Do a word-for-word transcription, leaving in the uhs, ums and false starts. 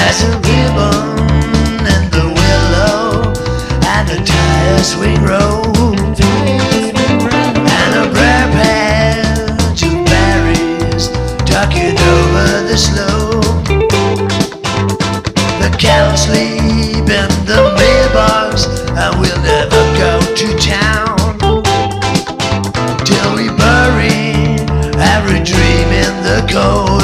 There's a ribbon in the willow and a tire swing road and a briar patch of berries tucking over the slope. The cattle sleep in the mailbox and we'll never go to town till we bury every dream in the cold.